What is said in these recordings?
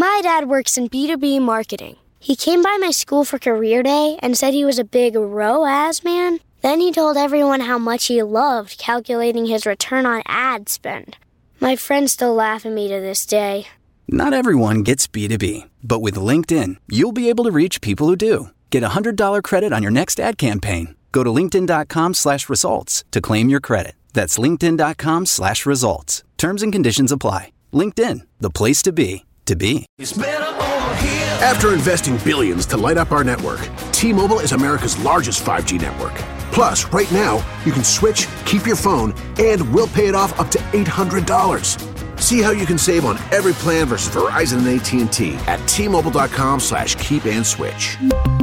My dad works in B2B marketing. He came by my school for career day and said he was a big ROAS man. Then he told everyone how much he loved calculating his return on ad spend. My friends still laugh at me to this day. Not everyone gets B2B, but with LinkedIn, you'll be able to reach people who do. Get a $100 credit on your next ad campaign. Go to linkedin.com/results to claim your credit. That's linkedin.com/results. Terms and conditions apply. LinkedIn, the place to be, to be. After investing billions to light up our network, T-Mobile is America's largest 5G network. Plus, right now, you can switch, keep your phone, and we'll pay it off up to $800. See how you can save on every plan versus Verizon and AT&T at T-Mobile.com/keep-and-switch.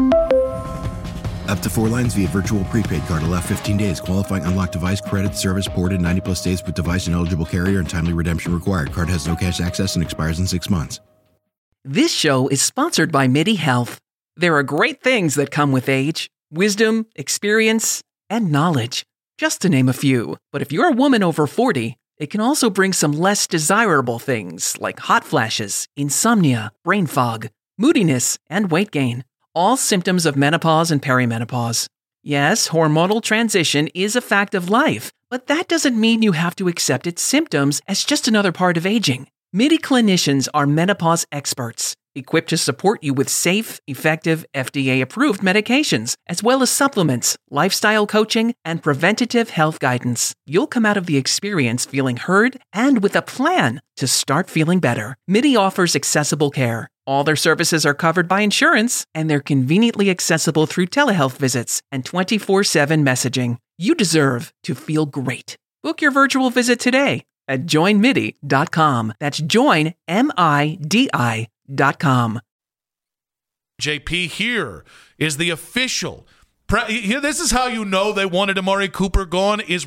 Up to 4 lines via virtual prepaid card. Allow 15 days. Qualifying unlocked device credit service ported 90+ days with device and eligible carrier and timely redemption required. Card has no cash access and expires in 6 months. This show is sponsored by MIDI Health. There are great things that come with age. Wisdom, experience, and knowledge. Just to name a few. But if you're a woman over 40, it can also bring some less desirable things like hot flashes, insomnia, brain fog, moodiness, and weight gain. All symptoms of menopause and perimenopause. Yes, hormonal transition is a fact of life, but that doesn't mean you have to accept its symptoms as just another part of aging. MIDI clinicians are menopause experts, equipped to support you with safe, effective, FDA-approved medications, as well as supplements, lifestyle coaching, and preventative health guidance. You'll come out of the experience feeling heard and with a plan to start feeling better. MIDI offers accessible care. All their services are covered by insurance, and they're conveniently accessible through telehealth visits and 24/7 messaging. You deserve to feel great. Book your virtual visit today at joinmidi.com. That's joinmidi.com. JP, here is the official. This is how you know they wanted Amari Cooper gone. It's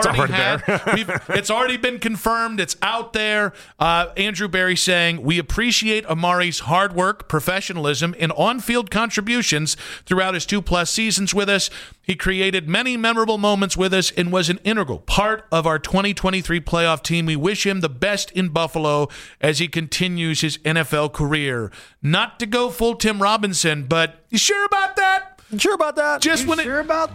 already been confirmed. It's out there. Andrew Berry saying, we appreciate Amari's hard work, professionalism, and on-field contributions throughout his 2+ seasons with us. He created many memorable moments with us and was an integral part of our 2023 playoff team. We wish him the best in Buffalo as he continues his NFL career. Not to go full Tim Robinson, but you sure about that? Sure about that? Just when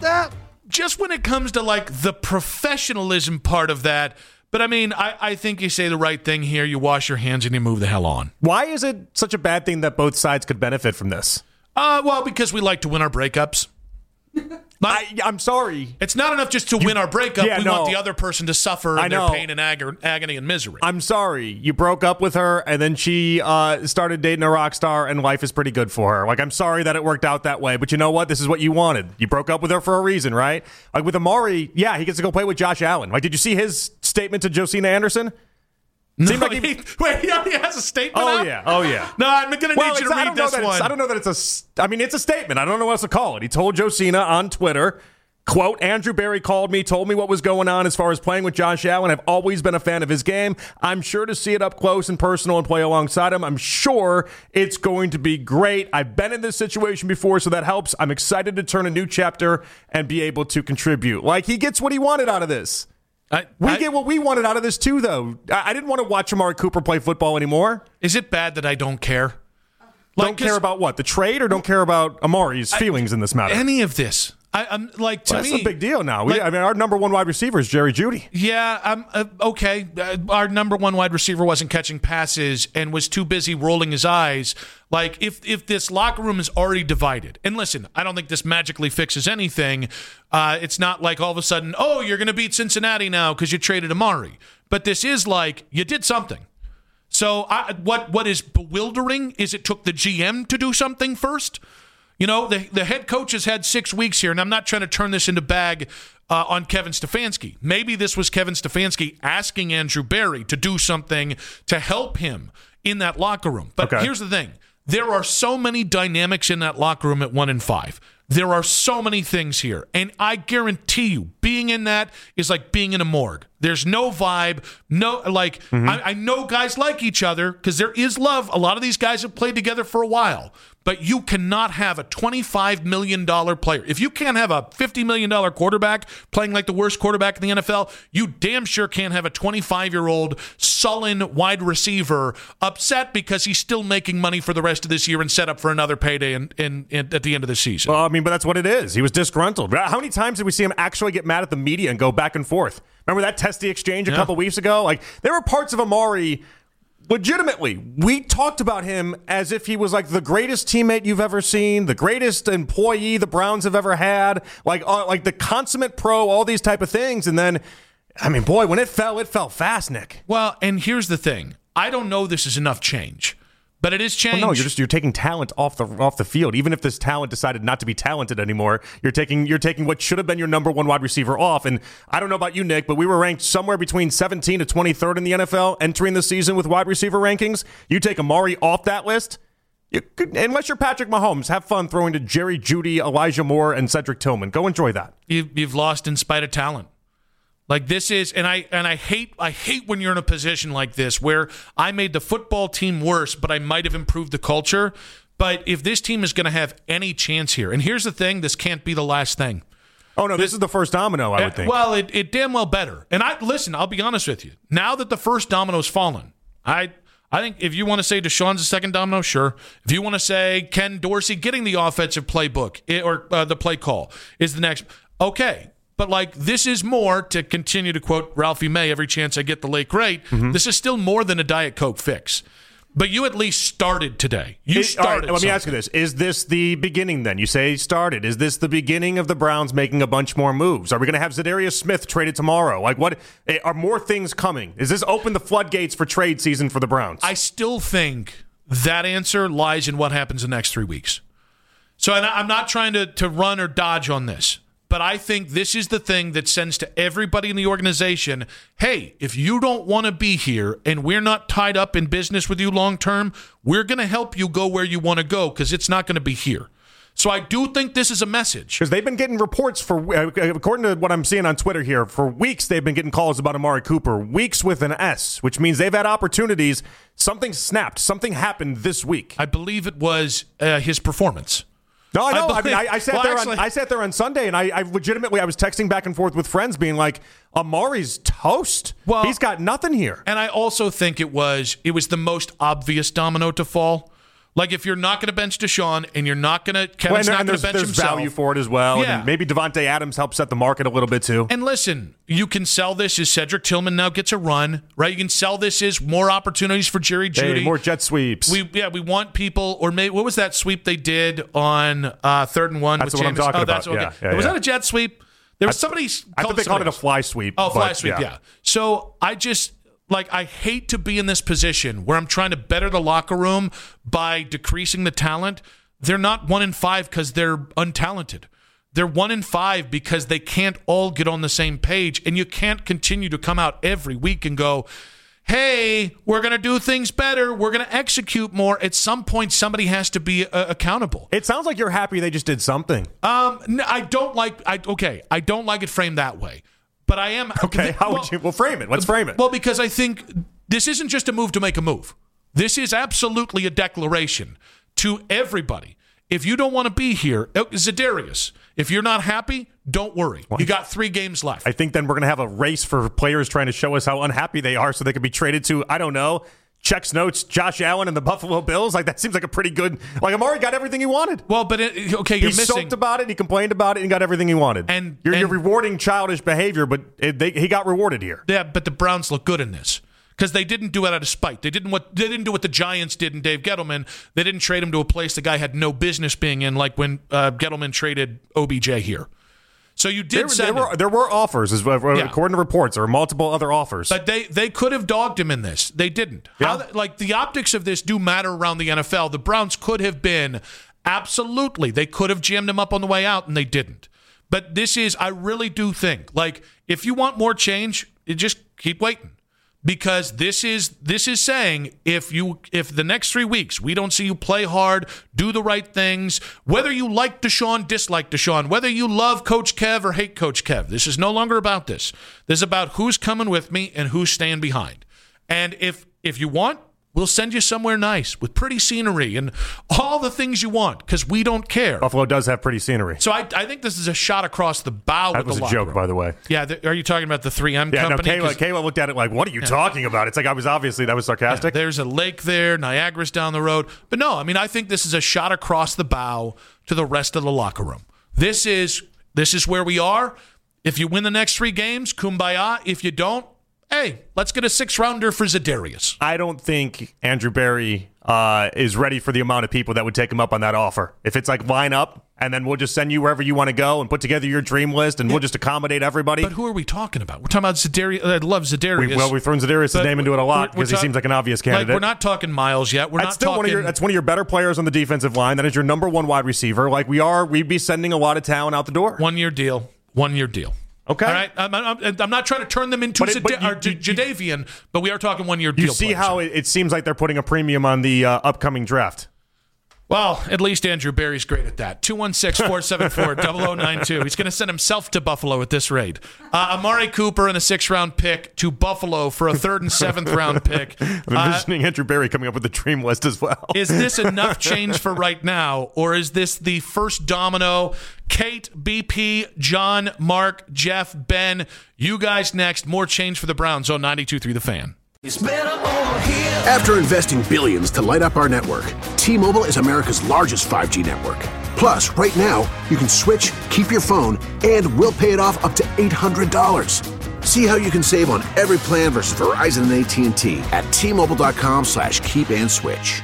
it comes to like the professionalism part of that. But I mean, I think you say the right thing here. You wash your hands and you move the hell on. Why is it such a bad thing that both sides could benefit from this? Well, because we like to win our breakups. I'm sorry. It's not enough just to win our breakup. We want the other person to suffer in their pain and agony and misery. I'm sorry. You broke up with her, and then she started dating a rock star, and life is pretty good for her. Like, I'm sorry that it worked out that way, but you know what? This is what you wanted. You broke up with her for a reason, right? Like, with Amari, yeah, he gets to go play with Josh Allen. Like, did you see his statement to Josina Anderson? No, like he already has a statement out? Oh, yeah. No, I'm going to need you to read this one. I don't know that it's a statement. I don't know what else to call it. He told Josina on Twitter, quote, Andrew Berry called me, told me what was going on as far as playing with Josh Allen. I've always been a fan of his game. I'm sure to see it up close and personal and play alongside him. I'm sure it's going to be great. I've been in this situation before, so that helps. I'm excited to turn a new chapter and be able to contribute. Like, he gets what he wanted out of this. We get what we wanted out of this, too, though. I didn't want to watch Amari Cooper play football anymore. Is it bad that I don't care? Don't care about what? The trade, or don't care about Amari's feelings in this matter? Any of this. I'm like, to me, that's a big deal now. Our number one wide receiver is Jerry Jeudy. Yeah, okay. Our number one wide receiver wasn't catching passes and was too busy rolling his eyes. Like, if this locker room is already divided, and listen, I don't think this magically fixes anything. It's not like all of a sudden, oh, you're going to beat Cincinnati now because you traded Amari. But this is like, you did something. So what is bewildering is it took the GM to do something first. You know, the head coach has had 6 weeks here, and I'm not trying to turn this into bag on Kevin Stefanski. Maybe this was Kevin Stefanski asking Andrew Berry to do something to help him in that locker room. But Here's the thing. There are so many dynamics in that locker room at 1-5. There are so many things here. And I guarantee you, being in that is like being in a morgue. There's no vibe. I know guys like each other because there is love. A lot of these guys have played together for a while. But you cannot have a $25 million player. If you can't have a $50 million quarterback playing like the worst quarterback in the NFL, you damn sure can't have a 25-year-old sullen wide receiver upset because he's still making money for the rest of this year and set up for another payday at the end of the season. Well, I mean, but that's what it is. He was disgruntled. How many times did we see him actually get mad at the media and go back and forth? Remember that testy exchange a couple weeks ago? Like, there were parts of Amari, legitimately, we talked about him as if he was like the greatest teammate you've ever seen, the greatest employee the Browns have ever had, like the consummate pro, all these type of things. And then, I mean, boy, when it fell fast, Nick. Well, and here's the thing. I don't know this is enough change. But it is change. Well, no, you're taking talent off the field. Even if this talent decided not to be talented anymore, you're taking what should have been your number one wide receiver off. And I don't know about you, Nick, but we were ranked somewhere between 17 to 23rd in the NFL entering the season with wide receiver rankings. You take Amari off that list, unless you're Patrick Mahomes, have fun throwing to Jerry Jeudy, Elijah Moore, and Cedric Tillman. Go enjoy that. You've lost in spite of talent. Like this is, and I hate when you're in a position like this where I made the football team worse, but I might have improved the culture. But if this team is going to have any chance here, and here's the thing, this can't be the last thing. Oh no, this is the first domino, I would think. Well, it damn well better. And I'll be honest with you. Now that the first domino's fallen, I think if you want to say Deshaun's the second domino, sure. If you want to say Ken Dorsey getting the offensive playbook or the play call is the next, okay. But, like, this is more, to continue to quote Ralphie May every chance I get the late great, This is still more than a Diet Coke fix. But you at least started today. Started. Right, let me ask you this. Is this the beginning then? You say started. Is this the beginning of the Browns making a bunch more moves? Are we going to have Zadarius Smith traded tomorrow? Like, what are more things coming? Is this open the floodgates for trade season for the Browns? I still think that answer lies in what happens the next 3 weeks. So I'm not trying to run or dodge on this. But I think this is the thing that sends to everybody in the organization, hey, if you don't want to be here and we're not tied up in business with you long term, we're going to help you go where you want to go because it's not going to be here. So I do think this is a message. Because they've been getting reports according to what I'm seeing on Twitter here, for weeks they've been getting calls about Amari Cooper, weeks with an S, which means they've had opportunities. Something snapped. Something happened this week. I believe it was his performance. No, I know. I sat there on Sunday, and I legitimately was texting back and forth with friends, being like, "Amari's toast. Well, he's got nothing here." And I also think it was the most obvious domino to fall. Like, if you're not going to bench Deshaun and you're not going to, Kevin's not going to bench himself. There's value for it as well. Yeah. And maybe Devontae Adams helps set the market a little bit too. And listen, you can sell this as Cedric Tillman now gets a run, right? You can sell this as more opportunities for Jerry Jeudy. More jet sweeps. We want people, or maybe, what was that sweep they did on 3rd and 1? That's with what James? I'm talking about. Okay. Was that a jet sweep? There was somebody. I think they called it a fly sweep. Oh, fly sweep, yeah. So I hate to be in this position where I'm trying to better the locker room by decreasing the talent. They're not 1-5 because they're untalented. They're 1-5 because they can't all get on the same page, and you can't continue to come out every week and go, hey, we're going to do things better. We're going to execute more. At some point, somebody has to be accountable. It sounds like you're happy they just did something. I don't like it framed that way. But I am. Okay, how would you? Well, frame it. Let's frame it. Well, because I think this isn't just a move to make a move. This is absolutely a declaration to everybody. If you don't want to be here, Zadarius, if you're not happy, don't worry. You got 3 games left. I think then we're going to have a race for players trying to show us how unhappy they are so they can be traded to, I don't know, checks notes, Josh Allen and the Buffalo Bills. Like, that seems like a pretty good. Like, Amari got everything he wanted. Well, but you're he missing. He sulked about it. He complained about it and got everything he wanted. And you're rewarding childish behavior, but he got rewarded here. Yeah, but the Browns look good in this because they didn't do it out of spite. They didn't do what the Giants did in Dave Gettleman. They didn't trade him to a place the guy had no business being in, like when Gettleman traded OBJ here. So you did there were offers, according to reports. There were multiple other offers. But they could have dogged him in this. They didn't. Yeah. The optics of this do matter around the NFL. The Browns could have been, absolutely, they could have jammed him up on the way out, and they didn't. But this is, I really do think, like, if you want more change, you just keep waiting. Because this is saying if the next 3 weeks we don't see you play hard, do the right things, whether you like Deshaun, dislike Deshaun, whether you love Coach Kev or hate Coach Kev, this is no longer about this. This is about who's coming with me and who's staying behind. And if you want, We'll send you somewhere nice with pretty scenery and all the things you want because we don't care. Buffalo does have pretty scenery. So I think this is a shot across the bow. That was a joke, by the way. Yeah, are you talking about the 3M company? No, Kayla looked at it like, what are you talking about? It's like that was sarcastic. Yeah, there's a lake there, Niagara's down the road. But no, I mean, I think this is a shot across the bow to the rest of the locker room. This is where we are. If you win the next 3 games, kumbaya. If you don't, hey, let's get a 6-rounder for Za'Darius. I don't think Andrew Berry is ready for the amount of people that would take him up on that offer. If it's like line up, and then we'll just send you wherever you want to go and put together your dream list, and we'll just accommodate everybody. But who are we talking about? We're talking about Za'Darius. I love Za'Darius. We've thrown Za'Darius' name into it a lot because he seems like an obvious candidate. Like, we're not talking Miles yet. That's one of your better players on the defensive line. That is your number 1 wide receiver. Like we'd be sending a lot of talent out the door. 1-year deal. 1-year deal. Okay. All right. I'm not trying to turn them into Jadeveon, but we are talking 1-year deal. You see how it seems like they're putting a premium on the upcoming draft. Well, at least Andrew Berry's great at that. 216-474-0092. He's going to send himself to Buffalo at this rate. Amari Cooper and a 6th-round pick to Buffalo for a 3rd and 7th-round pick. I'm envisioning Andrew Berry coming up with the dream list as well. Is this enough change for right now, or is this the first domino? Kate, BP, John, Mark, Jeff, Ben, you guys next. More change for the Browns on 92.3 The Fan. After investing billions to light up our network, T-Mobile is America's largest 5G network. Plus, right now, you can switch, keep your phone, and we'll pay it off up to $800. See how you can save on every plan versus Verizon and AT&T at T-Mobile.com/keep-and-switch.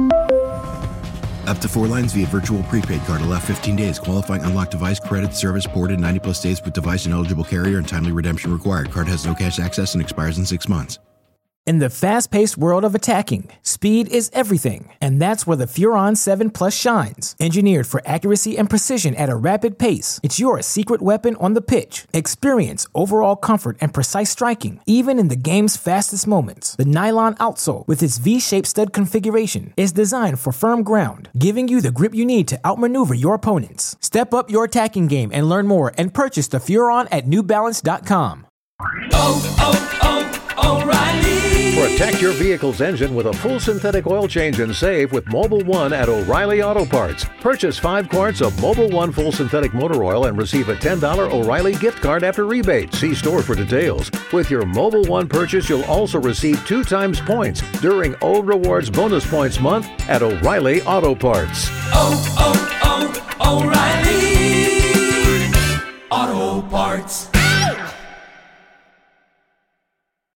Up to 4 lines via virtual prepaid card. Allow 15 days. Qualifying unlocked device credit service ported 90-plus days with device and eligible carrier and timely redemption required. Card has no cash access and expires in 6 months. In the fast-paced world of attacking, speed is everything, and that's where the Furon 7 Plus shines. Engineered for accuracy and precision at a rapid pace, it's your secret weapon on the pitch. Experience overall comfort and precise striking, even in the game's fastest moments. The nylon outsole, with its V-shaped stud configuration, is designed for firm ground, giving you the grip you need to outmaneuver your opponents. Step up your attacking game and learn more and purchase the Furon at NewBalance.com. O'Reilly. Protect your vehicle's engine with a full synthetic oil change and save with Mobil 1 at O'Reilly Auto Parts. Purchase 5 quarts of Mobil 1 full synthetic motor oil and receive a $10 O'Reilly gift card after rebate. See store for details. With your Mobil 1 purchase, you'll also receive 2 times points during O Rewards Bonus Points Month at O'Reilly Auto Parts. O'Reilly Auto Parts.